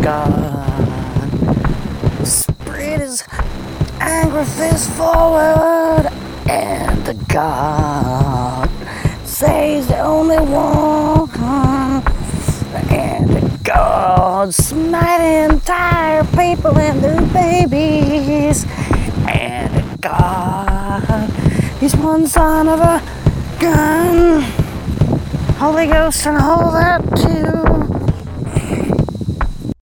God spread his angry fist forward, and the God says the only one, and the God smite the entire people and their babies, and the God, he's one son of a gun, Holy Ghost and all that too.